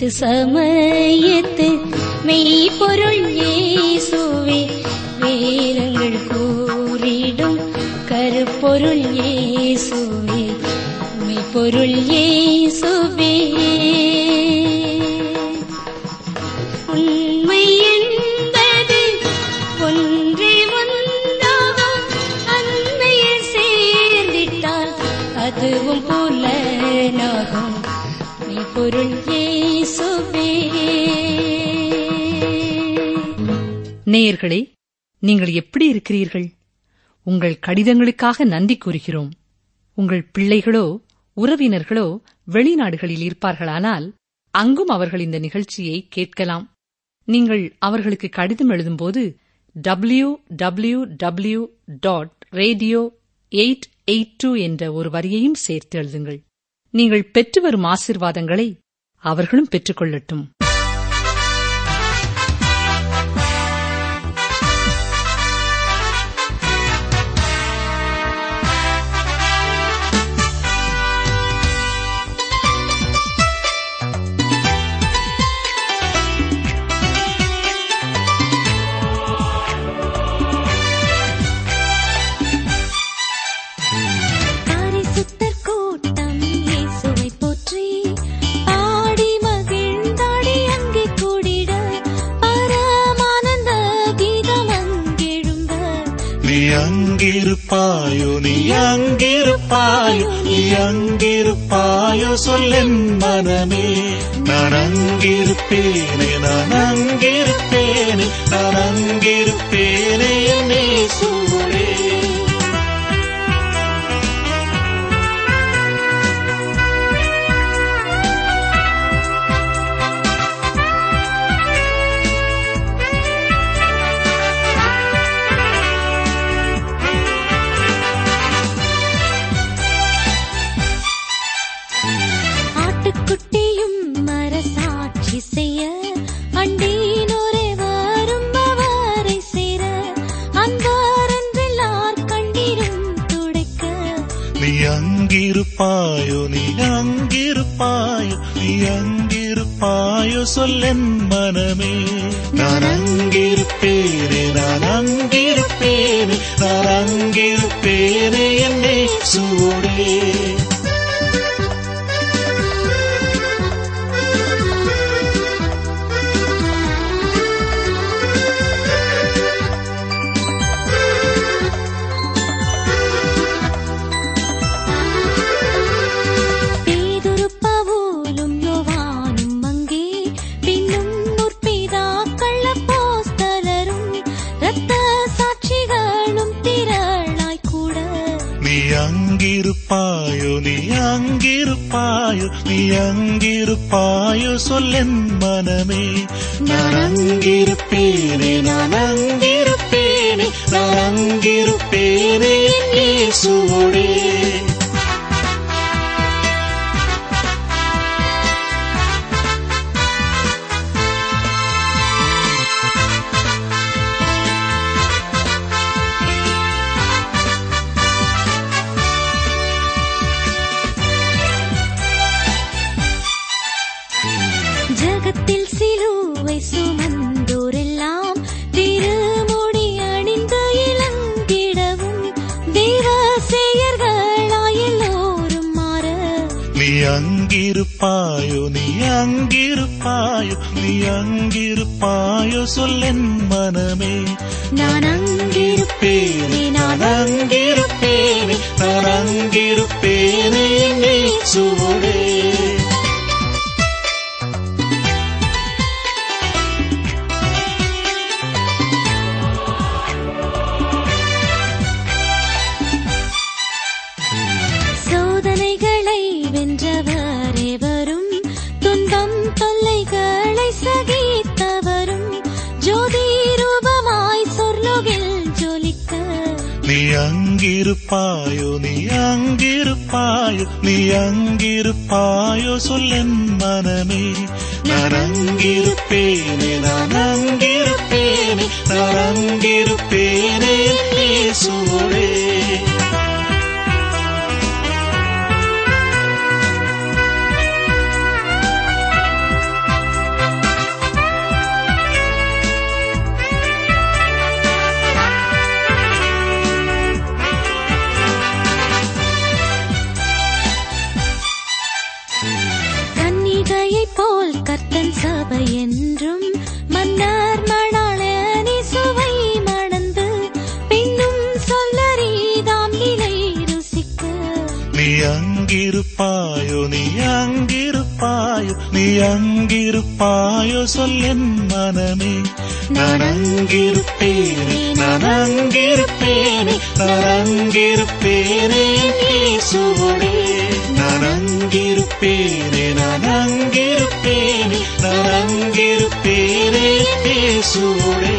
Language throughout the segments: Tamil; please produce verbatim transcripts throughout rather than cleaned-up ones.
ஏற்று சமயத்து மெய்ப்பொருள் இயேசுவே, வேதங்கள் கூறிடும் கருப்பொருள் இயேசுவே, மெய்ப்பொருள் இயேசுவே. உண்மை என்பது ஒன்றே ஒன்றாகும், அன்னையில் சேர்ந்திட்டால் அதுவும் புலனாகும், மெய்ப்பொருள் இயேசுவே. நேயர்களே, நீங்கள் எப்படி இருக்கிறீர்கள்? உங்கள் கடிதங்களுக்காக நன்றி கூறுகிறோம். உங்கள் பிள்ளைகளோ உறவினர்களோ வெளிநாடுகளில் இருப்பார்களானால் அங்கும் அவர்கள் இந்த நிகழ்ச்சியை கேட்கலாம். நீங்கள் அவர்களுக்கு கடிதம் எழுதும்போது W W W dot radio eight eight two என்ற ஒரு வரியையும் சேர்த்து எழுதுங்கள். நீங்கள் பெற்று வரும் ஆசீர்வாதங்களை அவர்களும் பெற்றுக்கொள்ளட்டும். அங்கிருப்பாயோ நீ அங்கிருப்பாயோ நீ அங்கிருப்பாயோ சொல்லென் மனமே, நான் அங்கிருப்பேனே நான் அங்கிருப்பேனே நான் அங்கிருப்பேனே என்னே சூழலே. குட்டியும் மரசாட்சி செய்ய அண்டீனோரே வரும் அவரை சேர, அன்பாரென்றெல்லார் கண்ணீரும் துடைக்க நீ அங்கிருப்பாயோ நீ அங்கிருப்பாயோ நீ அங்கிருப்பாயோ சொல்லென் மனமே, நான் அங்கிருப்பேனே நான் அங்கிருப்பேனே நான் அங்கிருப்பேனே என்னே சூழலே. அங்கிருப்பாயோ நீ அங்கிருப்பாயோ நீ அங்கிருப்பாயோ சொல்லென் மனமே, நான் அங்கிருப்பேனே நான் அங்கிருப்பேனே நான் அங்கிருப்பேனே இயேசுவோடே. ஜகத்தில் சிலுவை சுமந்தோரெல்லாம் திருமுடி அணிந்து இளங்கிடவும், தேவசேயர்களாயெல்லோரும் மாற நீ அங்கிருப்பாயோ நீ அங்கிருப்பாயோ நீ அங்கிருப்பாயோ சொல்லென் மனமே, நான் அங்கிருப்பேனே நான் அங்கிருப்பேனே நான் அங்கிருப்பேனே என்னே சூழலே. சோதனைகளை வென்றவரே வரும், துன்பம் தொல்லைகளை சகித்தவரும், ஜோதி ரூபமாய் சொர்லோகில் ஜொலிக்க நீ அங்கிருப்பாயோ நீ அங்கிருப்பாயோ நீ அங்கிருப்பாயோ சொல்லென் மனமே, நான் அங்கிருப்பேனே நான் அங்கிருப்பேனே நான் அங்கிருப்பேனே இயேசுவோடே. நீ அங்கிருப்பாயோ நீ அங்கிருப்பாயோ நீ அங்கிருப்பாயோ சொல்லென் மனமே. நான் அங்கிருப்பேனே நான் அங்கிருப்பேனே நான் அங்கிருப்பேனே இயேசுவோடே. நான் அங்கிருப்பேனே நான் அங்கிருப்பேனே நான் அங்கிருப்பேனே இயேசுவோடே.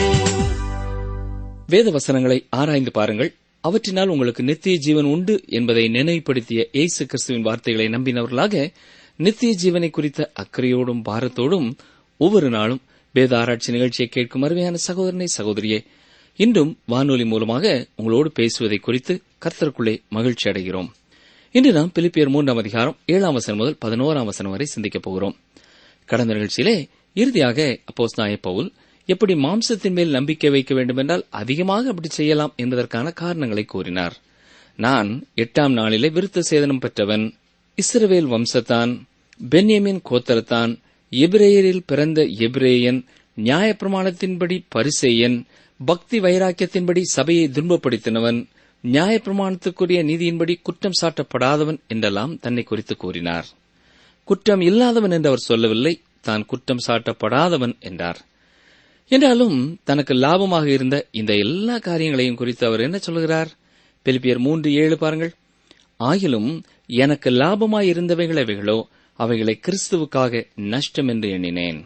வேத வசனங்களை ஆராய்ந்து பாருங்கள், அவற்றினால் உங்களுக்கு நித்திய ஜீவன் உண்டு என்பதை நினைவுபடுத்திய இயேசு கிறிஸ்துவின் வார்த்தைகளை நம்பினவர்களாக நித்திய ஜீவனை குறித்த அக்கறையோடும் பாரத்தோடும் ஒவ்வொரு நாளும் வேத ஆராய்ச்சி நிகழ்ச்சியை கேட்கும் அருமையான சகோதரனை சகோதரியே, இன்றும் வானொலி மூலமாக உங்களோடு பேசுவதை குறித்து கர்த்தருக்குள்ளே மகிழ்ச்சி அடைகிறோம். இன்று நாம் பிலிப்பியர் மூன்றாம் அதிகாரம் ஏழாம் வசனம் முதல் பதினோராம் வசனம் வரை சிந்திக்கப் போகிறோம். கடந்த நிகழ்ச்சியிலே இறுதியாக அப்போஸ்தலனாகிய பவுல் எப்படி மாம்சத்தின் மேல் நம்பிக்கை வைக்க வேண்டும் என்றால் அதிகமாக அப்படி செய்யலாம் என்பதற்கான காரணங்களை கூறினார். நான் எட்டாம் நாளிலே விருத்த சேதனம் பெற்றவன், இஸ்ரவேல் வம்சத்தான், பென்யமின் கோத்திரத்தான், எபிரேயரில் பிறந்த எபிரேயன், நியாயப்பிரமாணத்தின்படி பரிசேயன், பக்தி வைராக்கியத்தின்படி சபையை துன்பப்படுத்தினவன், நியாயப்பிரமாணத்துக்குரிய நீதியின்படி குற்றம் சாட்டப்படாதவன் என்றெல்லாம் தன்னை குறித்து கூறினார். குற்றம் இல்லாதவன் என்று அவர் சொல்லவில்லை, தான் குற்றம் சாட்டப்படாதவன் என்றார். என்றாலும் தனக்கு லாபமாக இருந்த இந்த எல்லா காரியங்களையும் குறித்து அவர் என்ன சொல்கிறார்? பிலிப்பியர் மூன்று ஏழு பாருங்கள். ஆகிலும் எனக்கு லாபமாயிருந்தவைகளவைகளோ அவைகளை கிறிஸ்துவுக்காக நஷ்டம் என்று எண்ணினேன்.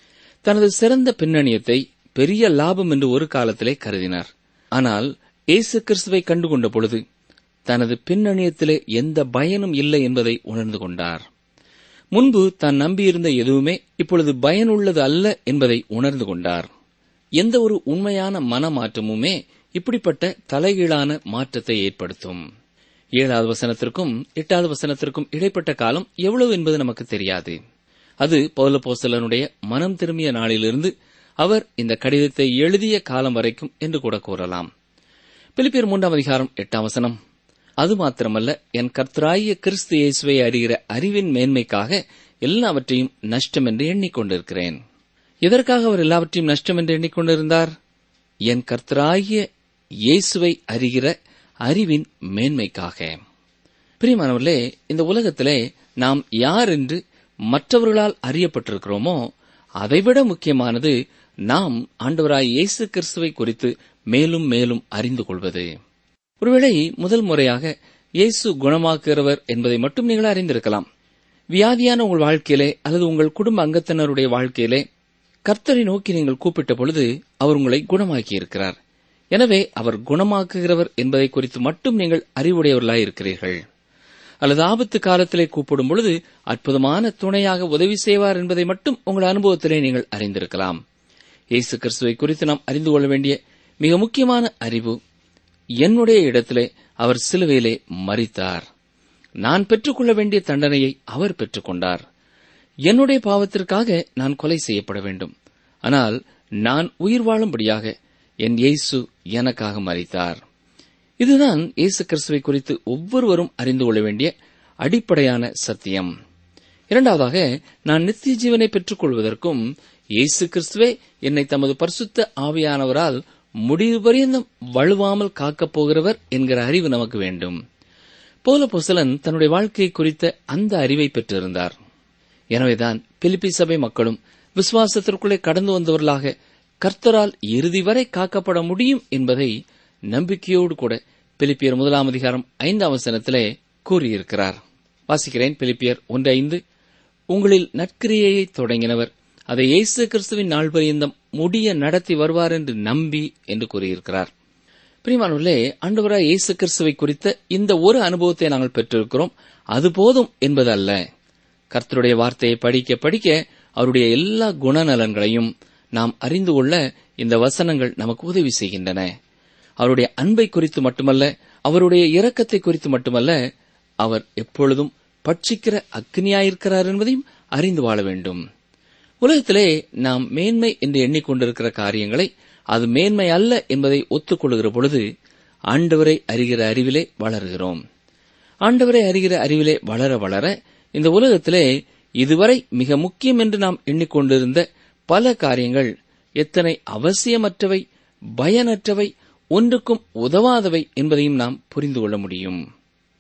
தனது சிறந்த பின்னணியத்தை பெரிய லாபம் என்று ஒரு காலத்திலே கருதினார். ஆனால் இயேசு கிறிஸ்துவை கண்டுகொண்ட பொழுது தனது பின்னணியத்திலே எந்த பயனும் இல்லை என்பதை உணர்ந்து கொண்டார். முன்பு தான் நம்பியிருந்த எதுவுமே இப்பொழுது பயனுள்ளது அல்ல என்பதை உணர்ந்து கொண்டார். எந்த ஒரு உண்மையான மனமாற்றமுமே இப்படிப்பட்ட தலைகீழான மாற்றத்தை ஏற்படுத்தும். ஏழாவது வசனத்திற்கும் எட்டாவது வசனத்திற்கும் இடைப்பட்ட காலம் எவ்வளவு என்பது நமக்கு தெரியாது. அது பவுலப்போஸ்தலனுடைய மனம் திரும்பிய நாளிலிருந்து அவர் இந்த கடிதத்தை எழுதிய காலம் வரைக்கும் என்று கூட கூறலாம். பிலிப்பியர் மூன்றாம் அதிகாரம் எட்டாம் வசனம். அது மாத்திரமல்ல, என் கர்த்தராகிய கிறிஸ்து இயேசுவை அறிகிற அறிவின் மேன்மைக்காக எல்லாவற்றையும் நஷ்டம் என்று எண்ணிக்கொண்டிருக்கிறேன். எதற்காக அவர் எல்லாவற்றையும் நஷ்டம் என்று எண்ணிக்கொண்டிருந்தார்? என் கர்த்தராகிய இயேசுவை அறிகிற அறிவின் மேன்மைக்காக. பிரியமானவர்களே, இந்த உலகத்திலே நாம் யார் என்று மற்றவர்களால் அறியப்பட்டிருக்கிறோமோ அதைவிட முக்கியமானது நாம் ஆண்டவராய் இயேசு கிறிஸ்துவை குறித்து மேலும் மேலும் அறிந்து கொள்வது. ஒருவேளை முதல் முறையாக இயேசு குணமாக்குகிறவர் என்பதை மட்டும் நீங்கள் அறிந்திருக்கலாம். வியாதியான உங்கள் வாழ்க்கையிலே அல்லது உங்கள் குடும்ப அங்கத்தினருடைய வாழ்க்கையிலே கர்த்தரை நோக்கி நீங்கள் கூப்பிட்ட பொழுது அவர் உங்களை குணமாக்கியிருக்கிறார். எனவே அவர் குணமாக்குகிறவர் என்பதை குறித்து மட்டும் நீங்கள் அறிவுடையவர்களாய் இருக்கிறீர்கள். அல்லது ஆபத்து காலத்திலே கூப்பிடும் பொழுது அற்புதமான துணையாக உதவி செய்வார் என்பதை மட்டும் உங்கள் அனுபவத்திலே நீங்கள் அறிந்திருக்கலாம். இயேசு கிறிஸ்துவை குறித்து நாம் அறிந்து கொள்ள வேண்டிய மிக முக்கியமான அறிவு, என்னுடைய இடத்திலே அவர் சிலுவையிலே மரித்தார். நான் பெற்றுக்கொள்ள வேண்டிய தண்டனையை அவர் பெற்றுக்கொண்டார். என்னுடைய பாவத்திற்காக நான் கொலை செய்யப்பட வேண்டும். ஆனால் நான் உயிர் வாழும்படியாக என் இயேசு எனக்காக மரித்தார். இதுதான் இயேசு கிறிஸ்துவை குறித்து ஒவ்வொருவரும் அறிந்து கொள்ள வேண்டிய அடிப்படையான சத்தியம். இரண்டாவதாக, நான் நித்திய ஜீவனை பெற்றுக் கொள்வதற்கும் இயேசு கிறிஸ்துவே என்னை தமது பரிசுத்த ஆவியானவரால் முடிவு பரியந்தம் வழுவாமல் காக்கப் போகிறவர் என்கிற அறிவு நமக்கு வேண்டும். பவுலப்போஸ்தலன் தன்னுடைய வாழ்க்கையை குறித்த அந்த அறிவை பெற்றிருந்தார். எனவேதான் பிலிப்பி சபை மக்களும் விசுவாசத்திற்குள்ளே கடந்து வந்தவர்களாக கர்த்தரால் இறுதி வரை காக்கப்பட முடியும் என்பதை நம்பிக்கையோடு கூட பிலிப்பியர் முதலாம் அதிகாரம் ஐந்தாம் வசனத்திலே கூறியிருக்கிறார். வாசிக்கிறேன். பிலிப்பியர் ஒன்று ஐந்து. உங்களில் நற்கிரியையை தொடங்கினவர் அதை இயேசு கிறிஸ்துவின் நாள் பரியந்தம் முடிய நடத்தி வருவார் என்று நம்பி என்று கூறியிருக்கிறார். பிரியமானவர்களே, ஆண்டவராய் இயேசு கிறிஸ்துவை குறித்த இந்த ஒரு அனுபவத்தை நாங்கள் பெற்றிருக்கிறோம், அது போதும் என்பது அல்ல. கர்த்தருடைய வார்த்தையை படிக்க படிக்க அவருடைய எல்லா குணநலன்களையும் நாம் அறிந்து கொள்ள இந்த வசனங்கள் நமக்கு உதவி செய்கின்றன. அவருடைய அன்பை குறித்து மட்டுமல்ல, அவருடைய இரக்கத்தை குறித்து மட்டுமல்ல, அவர் எப்பொழுதும் பட்சிக்கிற அக்னியாயிருக்கிறார் என்பதையும் அறிந்து வாழ வேண்டும். உலகத்திலே நாம் மேன்மை என்று எண்ணிக்கொண்டிருக்கிற காரியங்களை அது மேன்மை அல்ல என்பதை ஒத்துக்கொள்கிற பொழுது ஆண்டவரை அறிகிற அறிவிலே வளர்கிறோம். ஆண்டவரை அறிகிற அறிவிலே வளர வளர இந்த உலகத்திலே இதுவரை மிக முக்கியம் என்று நாம் எண்ணிக்கொண்டிருந்த பல காரியங்கள் எத்தனை அவசியமற்றவை, பயனற்றவை, ஒன்றுக்கும் உதவாதவை என்பதையும் நாம் புரிந்து கொள்ள முடியும்.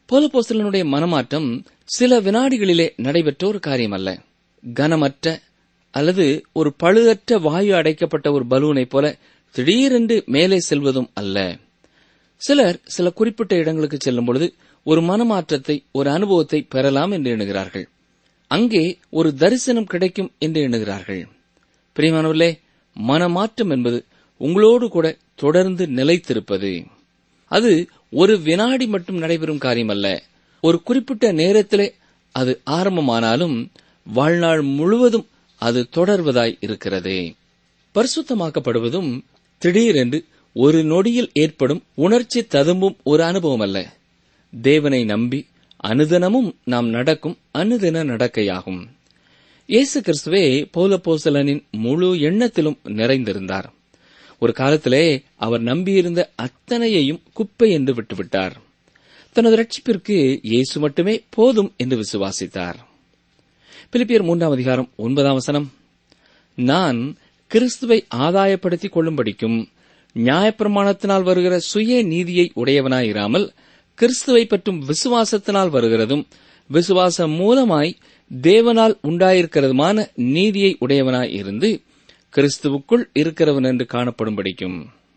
பவுலப்போஸ்தலனுடைய மனமாற்றம் சில வினாடிகளிலே நடைபெற்ற ஒரு காரியம் அல்ல. கனமற்ற அல்லது ஒரு பழுதற்ற வாயு அடைக்கப்பட்ட ஒரு பலூனைப் போல திடீரென்று மேலே செல்வதும் அல்ல. சிலர் சில குறிப்பிட்ட இடங்களுக்கு செல்லும் பொழுது ஒரு மனமாற்றத்தை, ஒரு அனுபவத்தை பெறலாம் என்று எண்ணுகிறார்கள். அங்கே ஒரு தரிசனம் கிடைக்கும் என்று எண்ணுகிறார்கள். பிரியமானவர்களே, மனமாற்றம் என்பது உங்களோடு கூட தொடர்ந்து நிலைத்திருப்பது. அது ஒரு வினாடி மட்டும் நடைபெறும் காரியம் அல்ல. ஒரு குறிப்பிட்ட நேரத்திலே அது ஆரம்பமானாலும் வாழ்நாள் முழுவதும் அது தொடர்வதாய் இருக்கிறது. பரிசுத்தமாக்கப்படுவதும் திடீரென்று ஒரு நொடியில் ஏற்படும் உணர்ச்சி ததும்பும் ஒரு அனுபவம் அல்ல. தேவனை நம்பி அனுதினமும் நாம் நடக்கும் அனுதின நடக்கையாகும். இயேசு கிறிஸ்துவே பவுலப்போஸ்தலனின் முழு எண்ணத்திலும் நிறைந்திருந்தார். ஒரு காலத்திலே அவர் நம்பியிருந்த அத்தனையையும் குப்பை என்று விட்டுவிட்டார். தனது ரட்சிப்பிற்கு இயேசு மட்டுமே போதும் என்று விசுவாசித்தார். பிலிப்பியர் மூன்றாம் அதிகாரம் ஒன்பதாம் வசனம், நான் கிறிஸ்துவை ஆதாயப்படுத்திக் கொள்ளும்படிக்கும் நியாயப்பிரமாணத்தினால் வருகிற சுய நீதியை உடையவனாயிராமல் கிறிஸ்துவை பற்றும் விசுவாசத்தினால் வருகிறதும் விசுவாசம் மூலமாய் தேவனால் உண்டாயிருக்கிறதுமான நீதியை உடையவனாய் இருந்து கிறிஸ்துவுக்குள் இருக்கிறவன் என்று காணப்படும்படிக்கும்.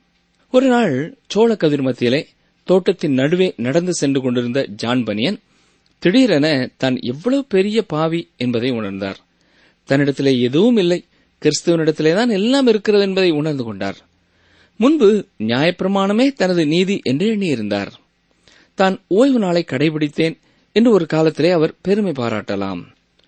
ஒரு நாள் சோழ கதிர் மத்தியிலே தோட்டத்தின் நடுவே நடந்து சென்று கொண்டிருந்த ஜான் பனியன் திடீரென தான் எவ்வளவு பெரிய பாவி என்பதை உணர்ந்தார். தன்னிடத்திலே எதுவும் இல்லை, கிறிஸ்துவனிடத்திலேதான் எல்லாம் இருக்கிறது என்பதை உணர்ந்து கொண்டார். முன்பு நியாயப்பிரமாணமே தனது நீதி என்று எண்ணியிருந்தார். தான் ஓய்வு நாளை கடைபிடித்தேன் என்று ஒரு காலத்திலே அவர் பெருமை பாராட்டலாம்.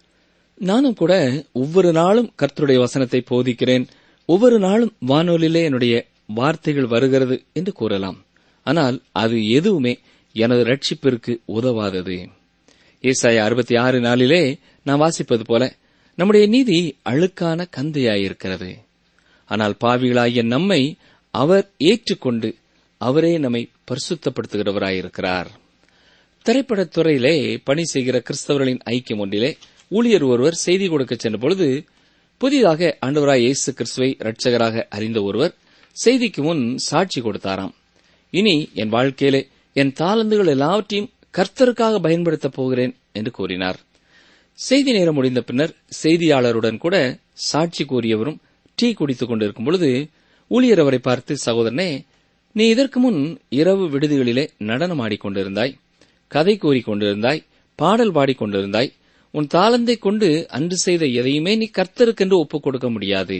நானும் கூட ஒவ்வொரு நாளும் கர்த்தருடைய வசனத்தை போதிக்கிறேன், ஒவ்வொரு நாளும் வானொலியிலே என்னுடைய வார்த்தைகள் வருகிறது என்று கூறலாம். ஆனால் அது எதுவுமே எனது ரட்சிப்பிற்கு உதவாதது. ஏசாயா அறுபத்தி ஆறு நாளிலே நாம் வாசிப்பது போல நம்முடைய நீதி அழுக்கான கந்தையாயிருக்கிறது. ஆனால் பாவிகளாகிய நம்மை அவர் ஏற்றுக்கொண்டு அவரே நம்மை பரிசுத்தப்படுத்துகிறவராயிருக்கிறார். திரைப்படத் துறையிலே பணி செய்கிற கிறிஸ்தவர்களின் ஐக்கியம் ஒன்றிலே ஊழியர் ஒருவர் செய்தி கொடுக்க சென்ற பொழுது புதிதாக ஆண்டவராய் இயேசு கிறிஸ்துவை இரட்சகராக அறிந்த ஒருவர் செய்திக்கு முன் சாட்சி கொடுத்தாராம். இனி என் வாழ்க்கையிலே என் தாளந்துகள் எல்லாவற்றையும் கர்த்தருக்காக பயன்படுத்தப் போகிறேன் என்று கூறினார். செய்தி நேரம் முடிந்த பின்னர் செய்தியாளருடன் கூட சாட்சி கூறியவரும் டீ குடித்துக் கொண்டிருக்கும் பொழுது ஊழியர் அவரை பார்த்து, சகோதரனே, நீ இதற்கு முன் இரவு விடுதிகளிலே நடனம் ஆடிக்கொண்டிருந்தாய், கதை கூறிக்கொண்டிருந்தாய், பாடல் பாடிக்கொண்டிருந்தாய். உன் தாளந்தை கொண்டு அன்று செய்த எதையுமே நீ கர்த்தருக்கென்று ஒப்புக் கொடுக்க முடியாது.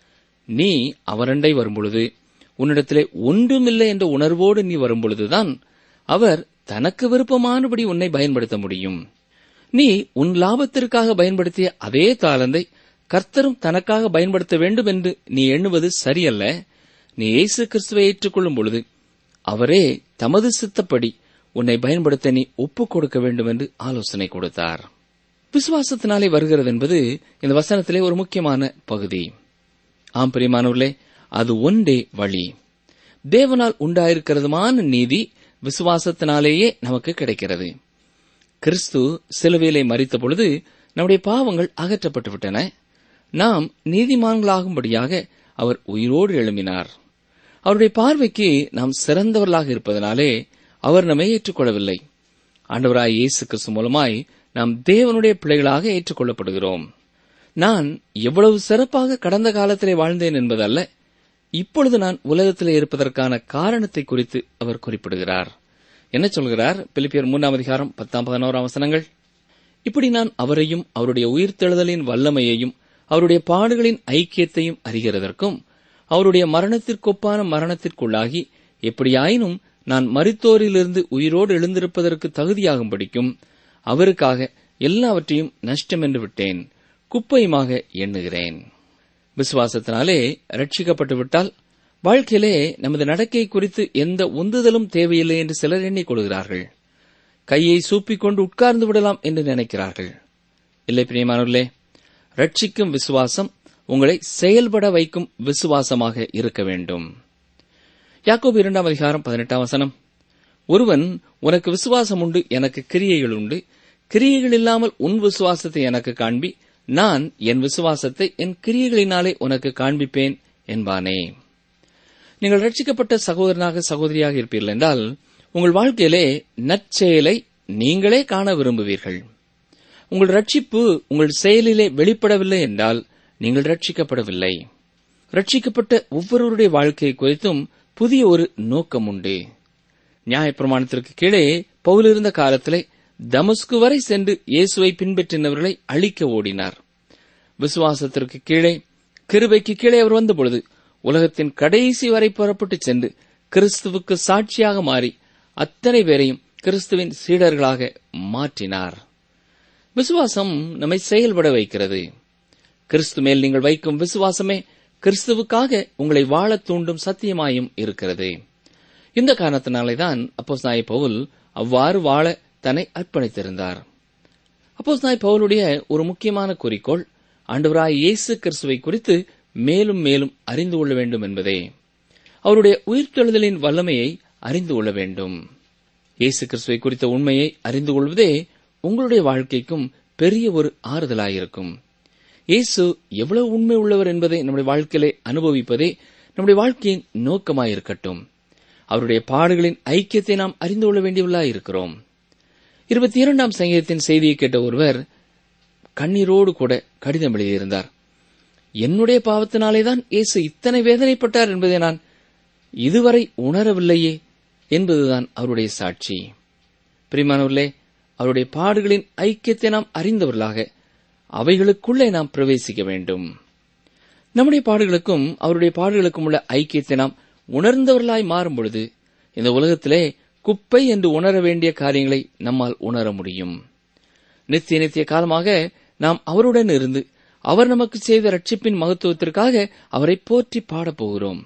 நீ அவரண்டை வரும்பொழுது உன்னிடத்திலே ஒன்றுமில்லை என்ற உணர்வோடு நீ வரும்பொழுதுதான் அவர் தனக்கு விருப்பமானபடி உன்னை பயன்படுத்த முடியும். நீ உன் லாபத்திற்காக பயன்படுத்திய அதே தாளந்தை கர்த்தரும் தனக்காக பயன்படுத்த வேண்டும் என்று நீ எண்ணுவது சரியல்ல. நீ இயேசு கிறிஸ்துவை ஏற்றுக்கொள்ளும் பொழுது அவரே தமது சித்தப்படி உன்னை பயன்படுத்த நீ ஒப்புக் கொடுக்க வேண்டும் என்று ஆலோசனை கொடுத்தார். விசுவாசத்தினாலே வருகிறது என்பது இந்த வசனத்திலே ஒரு முக்கியமான பகுதி. ஆம் பிரியமானவர்களே, அது ஒன்றே வழி. தேவனால் உண்டாயிருக்கிறதுமான நீதி விசுவாசத்தினாலேயே நமக்கு கிடைக்கிறது. கிறிஸ்து சிலுவையிலே மரித்த பொழுது நம்முடைய பாவங்கள் அகற்றப்பட்டு விட்டன. நாம் நீதிமான்களாகும்படியாக அவர் உயிரோடு எழும்பினார். அவருடைய பார்வைக்கு நாம் சிறந்தவர்களாக இருப்பதனாலே அவர் நம்மை ஏற்றுக்கொள்ளவில்லை. ஆண்டவராய் இயேசு கிறிஸ்து மூலமாய் நாம் தேவனுடைய பிள்ளைகளாக ஏற்றுக்கொள்ளப்படுகிறோம். நான் எவ்வளவு சிறப்பாக கடந்த காலத்திலே வாழ்ந்தேன் என்பதல்ல, இப்பொழுது நான் உலகத்திலே இருப்பதற்கான காரணத்தை குறித்து அவர் குறிப்பிடுகிறார். என்ன சொல்கிறார்? பிலிப்பியர் மூன்றாம் அதிகாரம் பத்தாம் பதினோராம் வசனங்கள், இப்படி நான் அவரையும் அவருடைய உயிர்த்தெழுதலின் வல்லமையையும் அவருடைய பாடுகளின் ஐக்கியத்தையும் அறிகிறதற்கும் அவருடைய மரணத்திற்கொப்பான மரணத்திற்குள்ளாகி எப்படியாயினும் நான் மரித்தோரிலிருந்து உயிரோடு எழுந்திருப்பதற்கு தகுதியாகும்படிக்கும் அவருக்காக எல்லாவற்றையும் நஷ்டம் என்று விட்டேன், குப்பையுமாக எண்ணுகிறேன். விசுவாசத்தினாலே ரட்சிக்கப்பட்டு விட்டால் வாழ்க்கையிலே நமது நடக்கை குறித்து எந்த உந்துதலும் தேவையில்லை என்று சிலர் எண்ணிக்கொள்கிறார்கள். கையை சூப்பிக்கொண்டு உட்கார்ந்து விடலாம் என்று நினைக்கிறார்கள். இல்லை பிரியமானவர்களே, ரட்சிக்கும் விசுவாசம் உங்களை செயல்பட வைக்கும் விசுவாசமாக இருக்க வேண்டும். யாக்கோபு இரண்டாம் அதிகாரம் பதினெட்டாம் வசனம், ஒருவன் உனக்கு விசுவாசம் உண்டு, எனக்கு கிரியைகள் உண்டு, கிரியைகள் இல்லாமல் உன் விசுவாசத்தை எனக்கு காண்பி, நான் என் விசுவாசத்தை என் கிரியைகளினாலே உனக்கு காண்பிப்பேன் என்பானே. நீங்கள் ரட்சிக்கப்பட்ட சகோதரனாக சகோதரியாக இருப்பீர்கள் என்றால் உங்கள் வாழ்க்கையிலே நற்செயலை நீங்களே காண விரும்புவீர்கள். உங்கள் ரட்சிப்பு உங்கள் செயலிலே வெளிப்படவில்லை என்றால் நீங்கள் ரட்சிக்கப்படவில்லை. ரட்சிக்கப்பட்ட ஒவ்வொருவருடைய வாழ்க்கை குறித்தும் புதிய ஒரு நோக்கம் உண்டு. நியாயப்பிரமாணத்திற்கு கீழே பவுல் இருந்த காலத்திலே தமஸ்கு வரை சென்று இயேசுவை பின்பற்றினவர்களை அழிக்க ஓடினார். விசுவாசத்திற்கு கீழே, கிருபைக்கு கீழே அவர் வந்தபொழுது உலகத்தின் கடைசி வரை புறப்பட்டு சென்று கிறிஸ்துவுக்கு சாட்சியாக மாறி அத்தனை பேரையும் கிறிஸ்துவின் சீடர்களாக மாற்றினார். விசுவாசம் நம்மை செயல்பட வைக்கிறது. கிறிஸ்து மேல் நீங்கள் வைக்கும் விசுவாசமே கிறிஸ்துவுக்காக உங்களை வாழ தூண்டும் சத்தியமாயும் இருக்கிறது. இந்த காரணத்தினாலேதான் அப்போஸ்தலனாகிய பவுல் அவ்வாறு வாழ தன்னை அர்ப்பணித்திருந்தார். அப்போஸ்தலனாகிய பவுலுடைய ஒரு முக்கியமான குறிக்கோள் ஆண்டவராகிய இயேசு கிறிஸ்துவை குறித்து மேலும் மேலும் அறிந்து கொள்ள வேண்டும் என்பதே. அவருடைய உயிர்த்தெழுதலின் வல்லமையை அறிந்து கொள்ள வேண்டும். இயேசு கிறிஸ்துவை குறித்த உண்மையை அறிந்து கொள்வதே உங்களுடைய வாழ்க்கைக்கும் பெரிய ஒரு ஆறுதலாயிருக்கும். இயேசு எவ்வளவு உண்மை உள்ளவர் என்பதை நம்முடைய வாழ்க்கையிலே அனுபவிப்பதே நம்முடைய வாழ்க்கையின் நோக்கமாயிருக்கட்டும். அவருடைய பாடுகளின் ஐக்கியத்தை நாம் அறிந்து கொள்ள வேண்டியவர்களாயிருக்கிறோம். இருபத்தி இரண்டாம் சங்கீதத்தின் செய்தியை கேட்ட ஒருவர் கண்ணீரோடு கூட கடிதம் எழுதியிருந்தார். என்னுடைய பாவத்தினாலேதான் இயேசு இத்தனை வேதனைப்பட்டார் என்பதை நான் இதுவரை உணரவில்லையே என்பதுதான் அவருடைய சாட்சி. பிரியமானவர்களே, அவருடைய பாடுகளின் ஐக்கியத்தை நாம் அறிந்தவர்களாக அவைகளுக்குள்ளே நாம் பிரவேசிக்க வேண்டும். நம்முடைய பாடுகளுக்கும் அவருடைய பாடுகளுக்கும் உள்ள ஐக்கியத்தை நாம் உணர்ந்தவர்களாய் மாறும் பொழுது இந்த உலகத்திலே குப்பை என்று உணர வேண்டிய காரியங்களை நம்மால் உணர முடியும். நித்திய நித்திய காலமாக நாம் அவருடன் இருந்து அவர் நமக்கு செய்த ரட்சிப்பின் மகத்துவத்திற்காக அவரை போற்றி பாடப்போகிறோம்.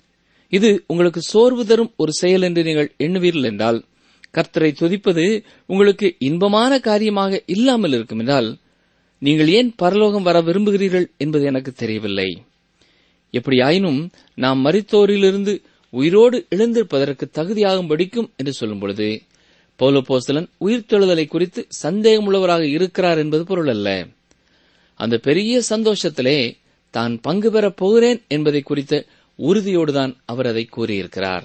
இது உங்களுக்கு சோர்வு தரும் ஒரு செயல் என்று நீங்கள் எண்ணுவீர்கள் என்றால், கர்த்தரை துதிப்பது உங்களுக்கு இன்பமான காரியமாக இல்லாமல் இருக்கும் என்றால், நீங்கள் ஏன் பரலோகம் வர விரும்புகிறீர்கள் என்பது எனக்கு தெரியவில்லை. எப்படியாயினும் நாம் மரித்தோரிலிருந்து உயிரோடு எழுந்திருப்பதற்கு தகுதியாகும் படிக்கும் என்று சொல்லும் பொழுது பவுலப்போஸ்தலன் உயிர்த்தெழுதலை குறித்து சந்தேகமுள்ளவராக இருக்கிறார் என்பது பொருள் அல்ல. அந்த பெரிய சந்தோஷத்திலே தான் பங்கு பெறப் போகிறேன் என்பதை குறித்த உறுதியோடுதான் அவர் அதை கூறியிருக்கிறார்.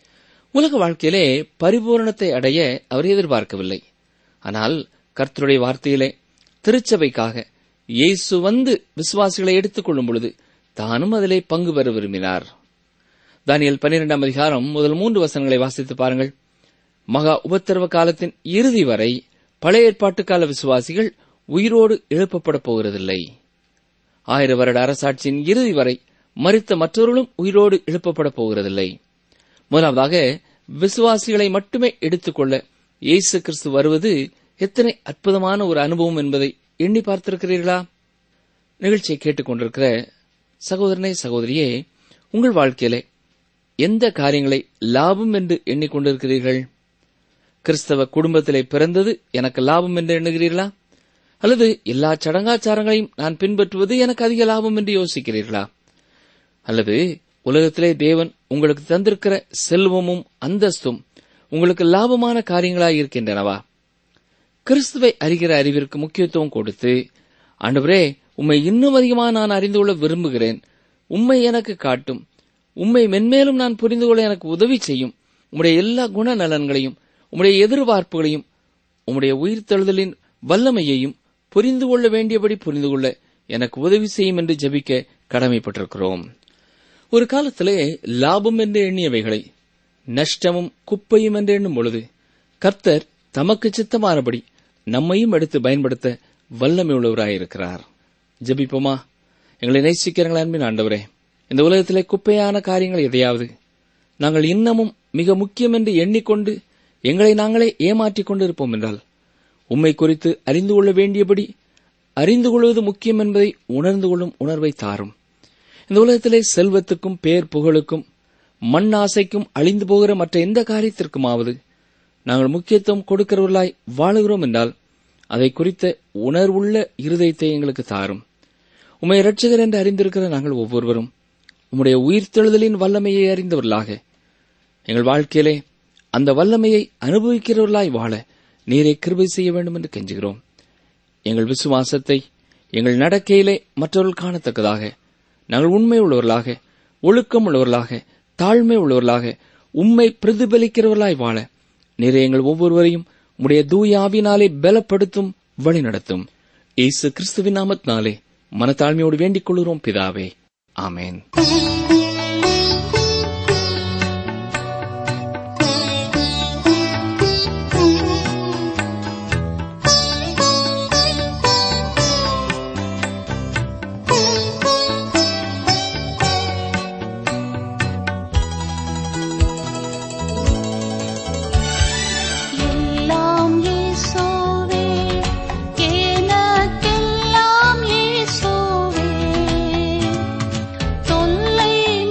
உலக வாழ்க்கையிலே பரிபூரணத்தை அடைய அவர் எதிர்பார்க்கவில்லை. ஆனால் கர்த்தருடைய வார்த்தையிலே திருச்சபைக்காக இயேசு வந்து விசுவாசிகளை எடுத்துக் கொள்ளும் பொழுது தானும் அதிலே பங்கு பெற விரும்பினார். தானியேல் பன்னிரெண்டாம் அதிகாரம் முதல் மூன்று வசனங்களை வாசித்து பாருங்கள். மகா உபத்திரவ காலத்தின் இறுதி வரை பழைய ஏற்பாட்டு கால விசுவாசிகள் உயிரோடு எழுப்பப்பட போகிறதில்லை. ஆயிர வருட அரசாட்சியின் இறுதி வரை மரித்த மற்றவர்களும் உயிரோடு எழுப்பப்பட போகிறதில்லை. முதலாவதாக விசுவாசிகளை மட்டுமே எடுத்துக்கொள்ள இயேசு கிறிஸ்து வருவது எத்தனை அற்புதமான ஒரு அனுபவம் என்பதை எண்ணி பார்த்திருக்கிறீர்களா? நிகழ்ச்சியை கேட்டுக் கொண்டிருக்கிற சகோதரனே, சகோதரியே, உங்கள் வாழ்க்கையிலே எந்த காரியங்களை லாபம் என்று எண்ணிக்கொண்டிருக்கிறீர்கள்? கிறிஸ்தவ குடும்பத்திலே பிறந்தது எனக்கு லாபம் என்று எண்ணுகிறீர்களா? அல்லது எல்லா சடங்காச்சாரங்களையும் நான் பின்பற்றுவது எனக்கு அதிக லாபம் என்று யோசிக்கிறீர்களா? அல்லது உலகத்திலே தேவன் உங்களுக்கு தந்திருக்கிற செல்வமும் அந்தஸ்தும் உங்களுக்கு லாபமான காரியங்களாய் இருக்கின்றனவா? கிறிஸ்துவை அறிகிற அறிவிற்கு முக்கியத்துவம் கொடுத்து, ஆண்டவரே, உம்மை இன்னும் அதிகமாக நான் அறிந்து கொள்ள விரும்புகிறேன், உம்மை எனக்கு காட்டும், உம்மை மென்மேலும் நான் புரிந்து கொள்ள எனக்கு உதவி செய்யும், உம்முடைய எல்லா குணநலன்களையும் உம்முடைய எதிர்பார்ப்புகளையும் உம்முடைய உயிர்த்தெழுதலின் வல்லமையையும் புரிந்து கொள்ள வேண்டியபடி புரிந்து கொள்ள எனக்கு உதவி செய்யும் என்று ஜெபிக்க கடமைப்பட்டிருக்கிறோம். ஒரு காலத்திலே லாபம் என்று எண்ணியவைகளை நஷ்டமும் குப்பையும் என்று எண்ணும் பொழுது கர்த்தர் தமக்கு சித்தமானபடி நம்மையும் எடுத்து பயன்படுத்த வல்லமை உள்ளவராயிருக்கிறார். ஜெபிப்போமா? எங்களை நேசிக்கிறீர்கள் அன்பின் ஆண்டவரே, இந்த உலகத்திலே குப்பையான காரியங்கள் எதையாவது நாங்கள் இன்னமும் மிக முக்கியம் என்று எண்ணிக்கொண்டு எங்களை நாங்களே ஏமாற்றிக் கொண்டிருப்போம் என்றால், உம்மை குறித்து அறிந்து கொள்ள வேண்டியபடி அறிந்து கொள்வது முக்கியம் என்பதை உணர்ந்து கொள்ளும் உணர்வை தாரும். இந்த உலகத்திலே செல்வத்துக்கும் பேர் புகழுக்கும் மண் ஆசைக்கும் அழிந்து போகிற மற்ற எந்த காரியத்திற்குமாவது நாங்கள் முக்கியத்துவம் கொடுக்கிறவர்களாய் வாழுகிறோம் என்றால், அதை குறித்த உணர்வுள்ள இருதயத்தை எங்களுக்கு தாரும். உம்மை இரட்சகர் என்று அறிந்திருக்கிற நாங்கள் ஒவ்வொருவரும் உம்முடைய உயிர்த்தெழுதலின் வல்லமையை அறிந்தவர்களாக எங்கள் வாழ்க்கையிலே அந்த வல்லமையை அனுபவிக்கிறவர்களாய் வாழ நீரை கிருபை செய்ய வேண்டும் என்று கெஞ்சுகிறோம். எங்கள் விசுவாசத்தை எங்கள் நடக்கையிலே மற்றவர்கள் காணத்தக்கதாக நாங்கள் உண்மை உள்ளவர்களாக, ஒழுக்கம் உள்ளவர்களாக, தாழ்மை உள்ளவர்களாக, உம்மை பிரதிபலிக்கிறவர்களாய் வாழ நீரை எங்கள் ஒவ்வொருவரையும் உம்முடைய தூய ஆவியினாலே பலப்படுத்தும், வழிநடத்தும். இயேசு கிறிஸ்துவின் நாமத்தினாலே மனத்தாழ்மையோடு வேண்டிக் கொள்கிறோம் பிதாவே, ஆமென். எல்லாம் இயேசுவே, எனக்கெல்லாம் இயேசுவே, தொல்லை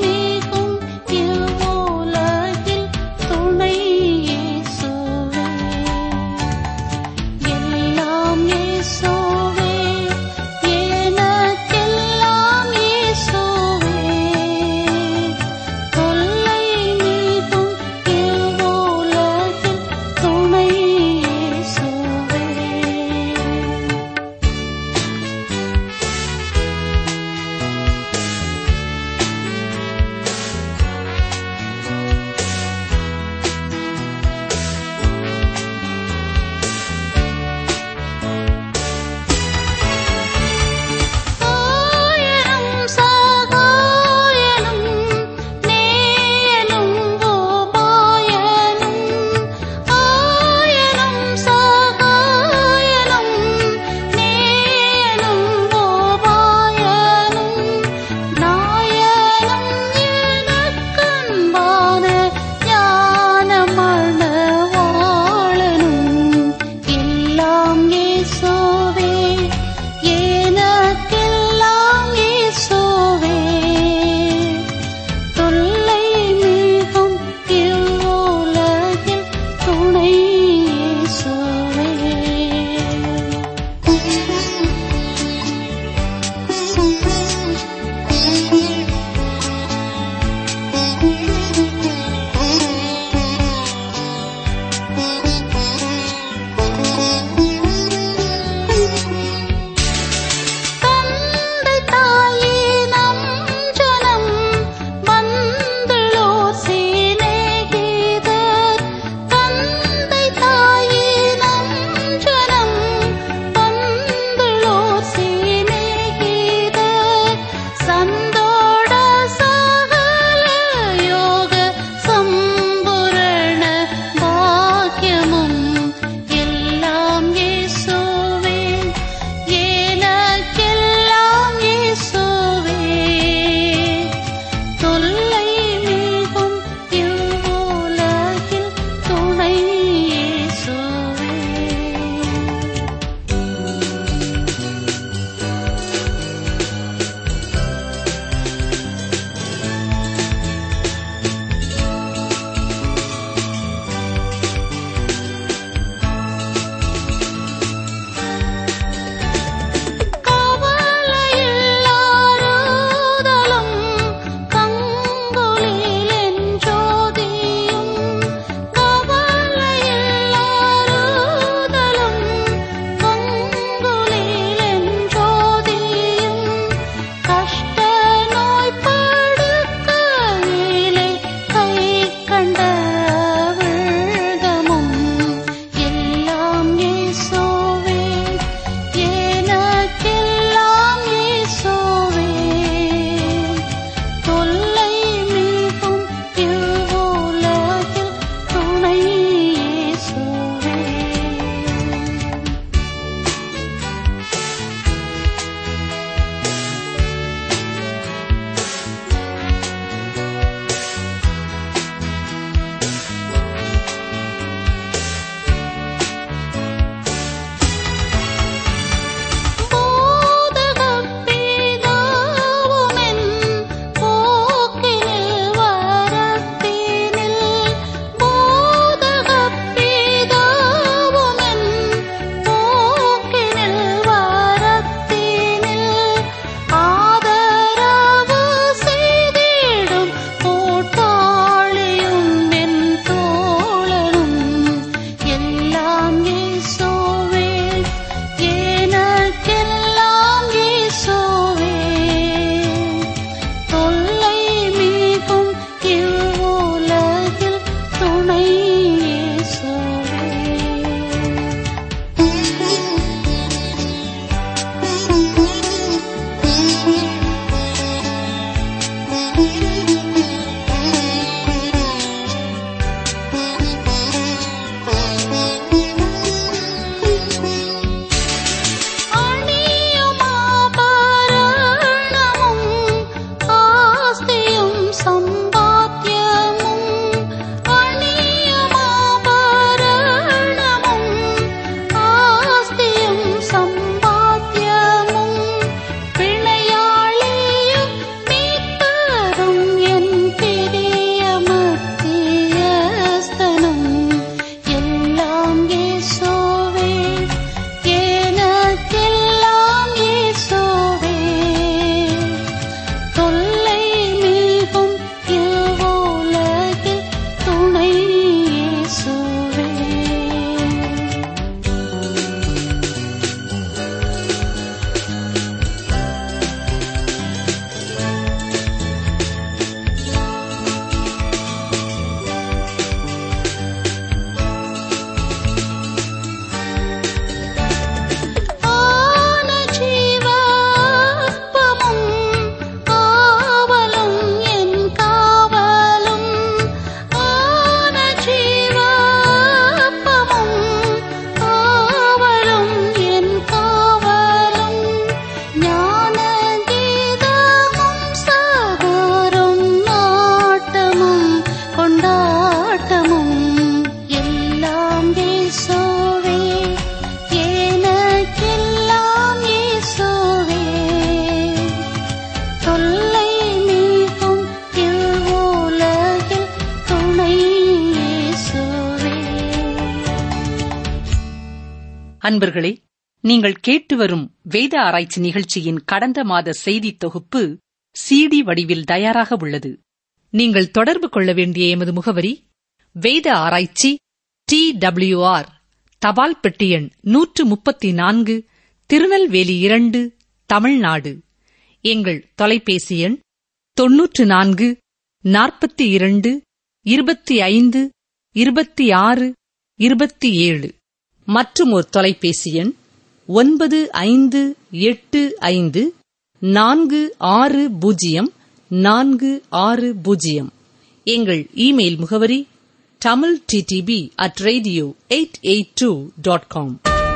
அன்பர்களே, நீங்கள் கேட்டு வரும் வேத ஆராய்ச்சி நிகழ்ச்சியின் கடந்த மாத செய்தி தொகுப்பு சிடி வடிவில் தயாராக உள்ளது. நீங்கள் தொடர்பு கொள்ள வேண்டிய எமது முகவரி: வேத ஆராய்ச்சி, டி டபிள்யூ ஆர், தபால் பெட்டி எண் நூற்று முப்பத்தி நான்கு, திருநெல்வேலி இரண்டு, தமிழ்நாடு. எங்கள் தொலைபேசி எண் தொன்னூற்று நான்கு நாற்பத்தி இரண்டு இருபத்தி ஐந்து இருபத்தி ஆறு இருபத்தி ஏழு. மற்றும் ஒரு தொலைபேசி எண் ஒன்பது ஐந்து எட்டு ஐந்து நான்கு ஆறு பூஜ்ஜியம் நான்கு ஆறு பூஜ்ஜியம். எங்கள் இமெயில் முகவரி Tamil DTP at radio eight eight two dot com.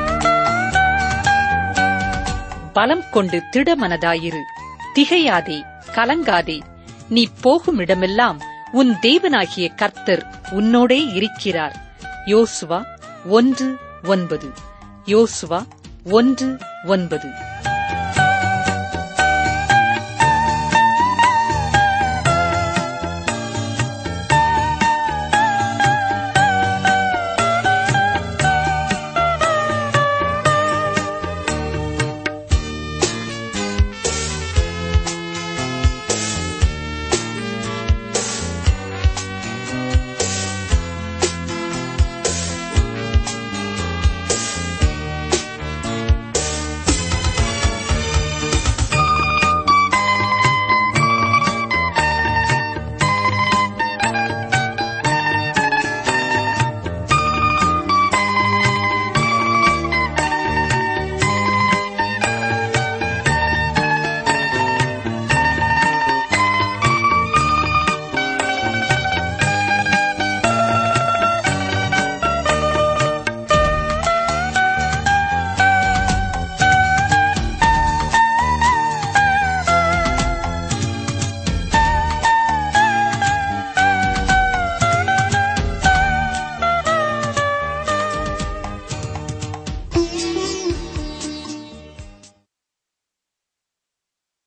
பலம் கொண்டு திடமனதாயிரு, திகையாதே, கலங்காதே. நீ போகும் இடமெல்லாம் உன் தேவனாகிய கர்த்தர் உன்னோடே இருக்கிறார். யோசுவா ஒன்று ஒன்பது. யோசுவா ஒன்று ஒன்பது.